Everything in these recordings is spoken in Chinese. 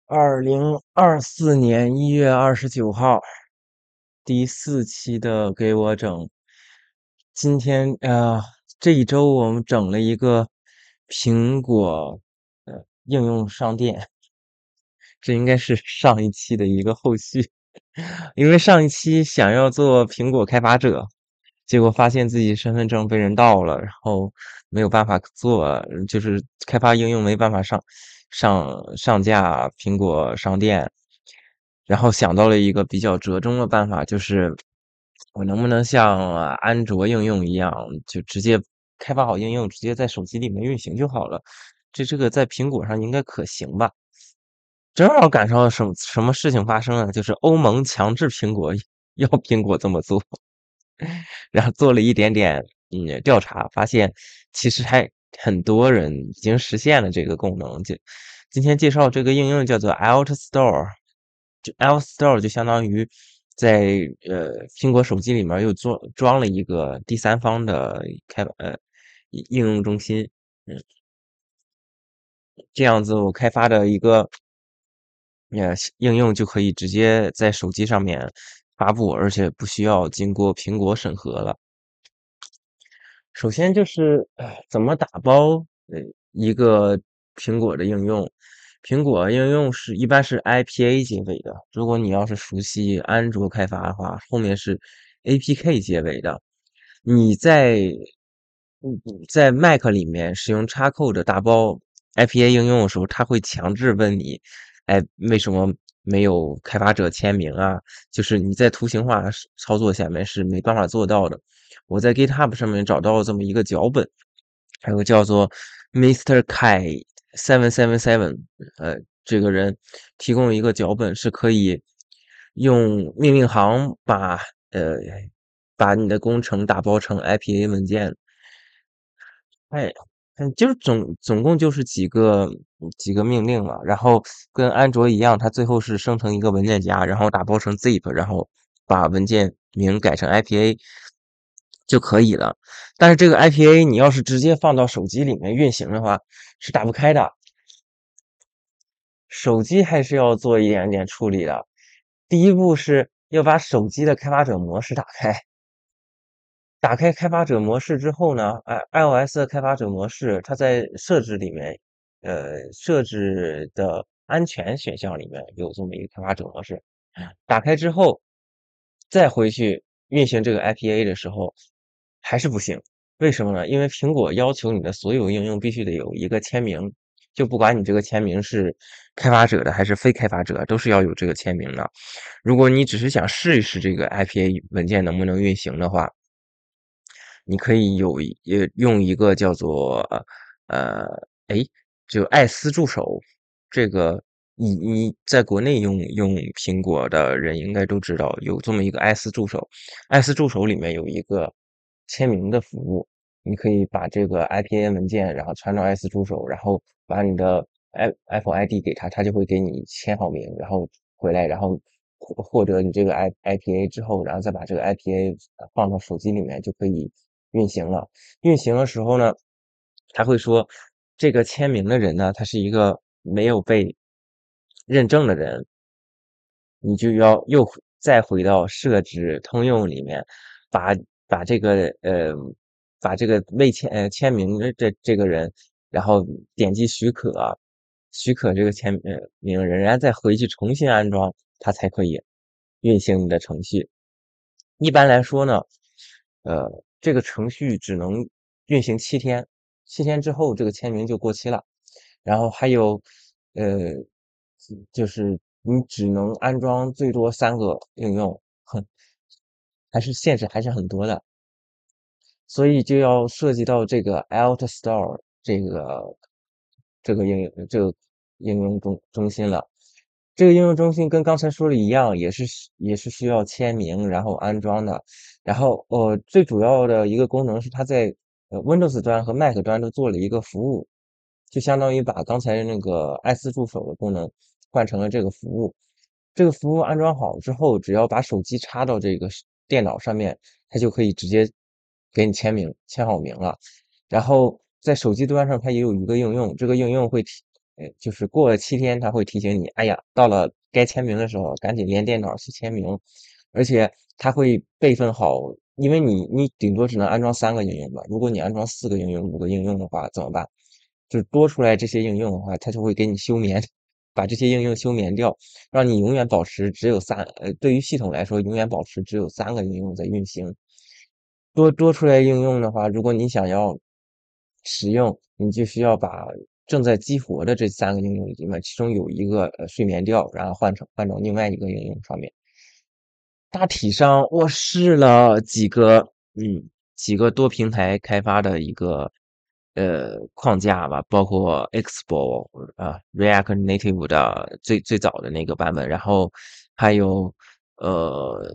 2024年1月29号，第4期的给我整。今天这一周我们整了一个苹果应用商店，这应该是上一期的一个后续。因为上一期想要做苹果开发者，结果发现自己身份证被人盗了，然后没有办法做，就是开发应用没办法上架苹果商店，然后想到了一个比较折中的办法，就是我能不能像安卓应用一样，就直接开发好应用，直接在手机里面运行就好了。这个在苹果上应该可行吧？正好赶上了什么事情发生了，就是欧盟强制苹果要苹果这么做，然后做了一点点调查，发现其实还很多人已经实现了这个功能。今天介绍这个应用叫做 Alt Store，就 Alt Store 就相当于在苹果手机里面又装了一个第三方的应用中心，嗯，这样子我开发的一个应用就可以直接在手机上面发布，而且不需要经过苹果审核了。首先就是怎么打包一个苹果的应用。苹果应用一般是 IPA 结尾的，如果你要是熟悉安卓开发的话，后面是 APK 结尾的。你在 Mac 里面使用插扣的打包 IPA 应用的时候，它会强制问你，哎，为什么没有开发者签名啊？就是你在图形化操作下面是没办法做到的。我在 GitHub 上面找到了这么一个脚本，还有叫做 Mr. Kai 777，这个人提供一个脚本，是可以用命令行呃把你的工程打包成 IPA 文件。哎，就是总共就是几个命令嘛，然后跟安卓一样，它最后是生成一个文件夹，然后打包成 zip，然后把文件名改成 IPA 就可以了。但是这个 IPA 你要是直接放到手机里面运行的话，是打不开的。手机还是要做一点点处理的。第一步是要把手机的开发者模式打开。打开开发者模式之后呢，iOS 的开发者模式，它在设置里面，设置的安全选项里面有这么一个开发者模式。打开之后，再回去运行这个 IPA 的时候，还是不行。为什么呢？因为苹果要求你的所有应用必须得有一个签名，就不管你这个签名是开发者的还是非开发者，都是要有这个签名的。如果你只是想试一试这个 IPA 文件能不能运行的话，你可以用一个叫做呃哎，就艾斯助手。这个你在国内用苹果的人应该都知道有这么一个艾斯助手。艾斯助手里面有一个签名的服务，你可以把这个 IPA 文件然后传到艾斯助手，然后把你的 Apple ID 给他，他就会给你签好名，然后回来，然后获得你这个 IPA 之后，然后再把这个 IPA 放到手机里面就可以运行了。运行的时候呢，他会说这个签名的人呢，他是一个没有被认证的人，你就要再回到设置通用里面，把把这个呃把这个未签名的这个人，然后点击许可这个名人，然后再回去重新安装，它才可以运行你的程序。一般来说呢，这个程序只能运行7天，7天之后这个签名就过期了。然后还有，呃，就是你只能安装最多3个应用，限制还是很多的。所以就要涉及到这个 Alt Store 这个应用中心了。这个应用中心跟刚才说的一样，也是需要签名然后安装的。然后最主要的一个功能是它在Windows 端和 Mac 端都做了一个服务，就相当于把刚才那个艾斯助手的功能换成了这个服务。这个服务安装好之后，只要把手机插到这个电脑上面，它就可以直接给你签好名了。然后在手机端上，它也有一个应用，这个应用会就是过了7天，它会提醒你，哎呀，到了该签名的时候，赶紧连电脑去签名。而且它会备份好，因为你顶多只能安装3个应用吧，如果你安装4个应用、5个应用的话，怎么办？就是多出来这些应用的话，它就会给你休眠，把这些应用休眠掉，让你永远保持只有对于系统来说，永远保持只有3个应用在运行。多出来应用的话，如果你想要使用，你就需要把正在激活的这3个应用里面，其中有一个睡眠掉，然后换到另外一个应用上面。大体上我试了几个多平台开发的一个框架吧，包括 Expo React Native 的最早的那个版本，然后还有呃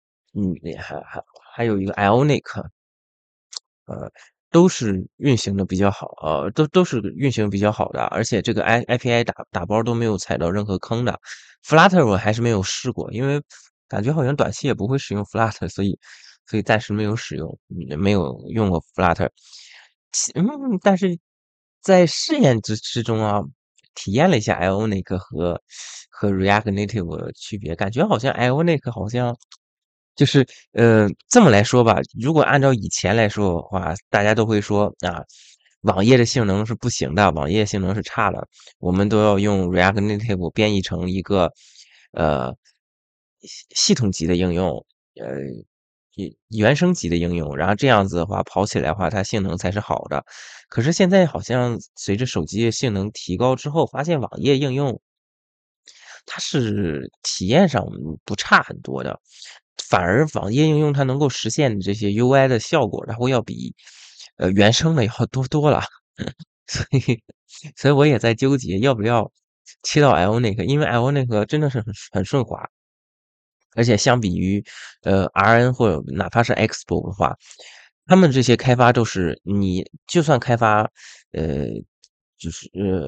还有一个 Ionic，呃，都是运行的比较好，都是运行比较好的，而且这个 API 打包都没有踩到任何坑的。Flutter 我还是没有试过，因为感觉好像短期也不会使用 Flutter，所以暂时没有使用，没有用过 Flutter。但是在试验之中啊，体验了一下 Ionic 和 React Native 的区别，感觉好像 Ionic 好像就是这么来说吧，如果按照以前来说的话，大家都会说啊，网页的性能是不行的，网页性能是差的，我们都要用 React Native 编译成一个呃系统级的应用，呃原生级的应用，然后这样子的话跑起来的话，它性能才是好的。可是现在好像随着手机性能提高之后，发现网页应用它是体验上不差很多的，反而网页应用它能够实现的这些 UI 的效果，然后要比原生的要多多了。所以所以我也在纠结要不要切到 Ionic，因为 Ionic 真的是很顺滑，而且相比于RN 或者哪怕是 Expo 的话，他们这些开发都是你就算开发呃就是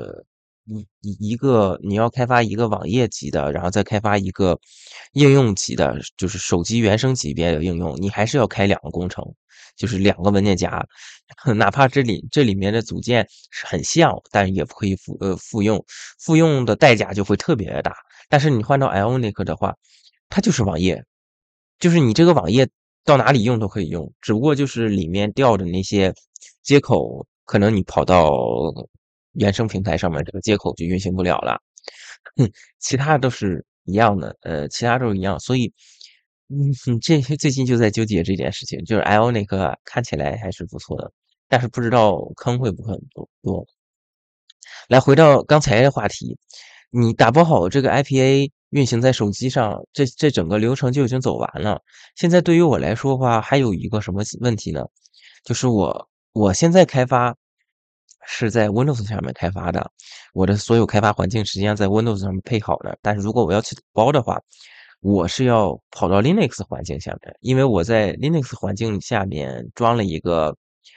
一个你要开发一个网页级的，然后再开发一个应用级的，就是手机原生级别的应用，你还是要开2个工程，就是2个文件夹，哪怕这里面的组件是很像，但是也不可以复用，复用的代价就会特别的大。但是你换到 Ionic 的话，它就是网页，就是你这个网页到哪里用都可以用，只不过就是里面调的那些接口，可能你跑到原生平台上面，这个接口就运行不了了。其他都是一样的，其他都是一样，所以，这最近就在纠结这件事情，就是 Ionic 看起来还是不错的，但是不知道坑会不会很多。来回到刚才的话题，你打包好这个 IPA 运行在手机上，这整个流程就已经走完了。现在对于我来说的话，还有一个什么问题呢？就是我现在开发是在 Windows 上面开发的，我的所有开发环境实际上在 Windows 上面配好的。但是如果我要去打包的话，我是要跑到 Linux 环境下面，因为我在 Linux 环境下面装了一个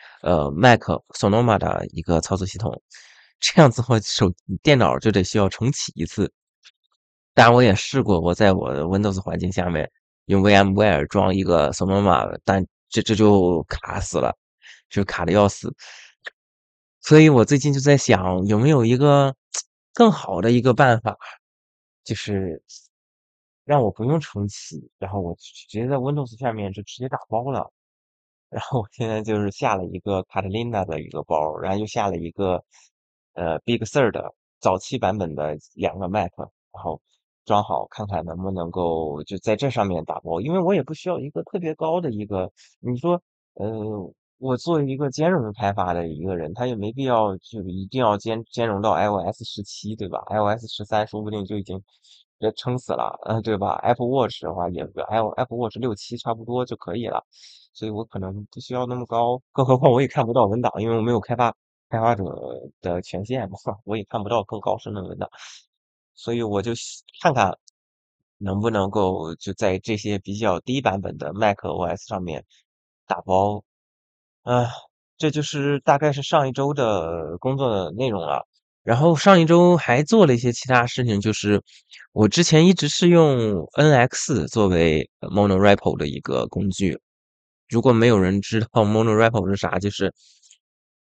Mac Sonoma 的一个操作系统，这样子的话电脑就得需要重启一次。当然我也试过，我在我的 Windows 环境下面用 VMware 装一个 Sonoma，但这就卡死了，就卡的要死。所以我最近就在想，有没有一个更好的一个办法，就是让我不用重启，然后我直接在 Windows 下面就直接打包了。然后我现在就是下了一个 Catalina 的一个包，然后又下了一个Big Sur 的早期版本的2个 Mac，然后装好看看能不能够就在这上面打包，因为我也不需要一个特别高的一个，你说我作为一个兼容开发的一个人，他也没必要就一定要兼容到 iOS 17，对吧？iOS 13说不定就已经给撑死了，对吧？Apple Watch 的话也Apple Watch 6、7差不多就可以了。所以我可能不需要那么高，更何况我也看不到文档，因为我没有开发者的权限嘛，我也看不到更高深的文档，所以我就看看能不能够就在这些比较低版本的 macOS 上面打包。啊，这就是大概是上一周的工作的内容了。然后上一周还做了一些其他事情，就是我之前一直是用 NX 作为monorepo 的一个工具。如果没有人知道 monorepo 是啥，就是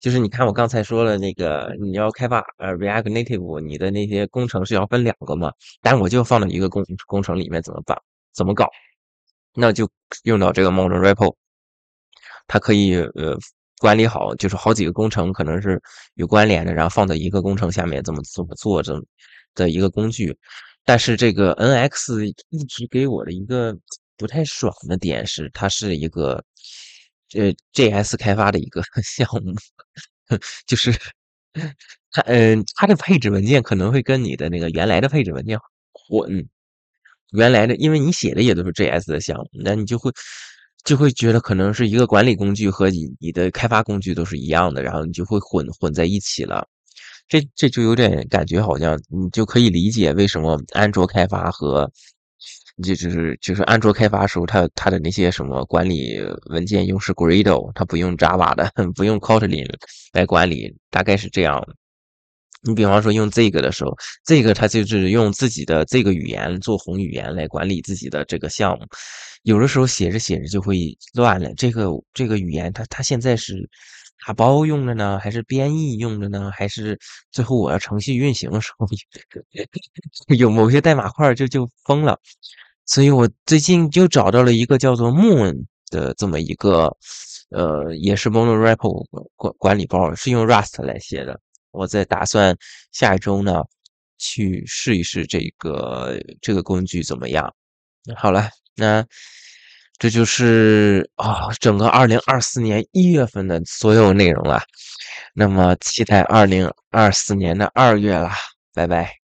就是你看我刚才说了那个，你要开发React Native，你的那些工程是要分两个嘛，但我就放到一个工程里面怎么办？怎么搞？那就用到这个 Monorepo，它可以管理好，就是好几个工程可能是有关联的，然后放在一个工程下面怎么做的一个工具。但是这个 NX 一直给我的一个不太爽的点是，它是一个JS 开发的一个项目，就是它的配置文件可能会跟你的那个原来的配置文件混。原来的，因为你写的也都是 JS 的项目，那你就会觉得可能是一个管理工具和你的开发工具都是一样的，然后你就会混在一起了。这就有点感觉好像你就可以理解为什么安卓开发和就是安卓开发时候它的那些什么管理文件用是 Gradle，它不用 Java 的，不用 Kotlin 来管理，大概是这样。你比方说用这个的时候，这个它就是用自己的这个语言做宏语言来管理自己的这个项目，有的时候写着写着就会乱了。这个语言它现在是打包用的呢，还是编译用的呢？还是最后我要程序运行的时候有某些代码块就疯了。所以我最近就找到了一个叫做 Moon 的这么一个，也是 Monorepo 管理包，是用 Rust 来写的。我在打算下一周呢去试一试这个工具怎么样。好了，那这就是整个2024年1月份的所有内容了。那么期待2024年的2月了，拜拜。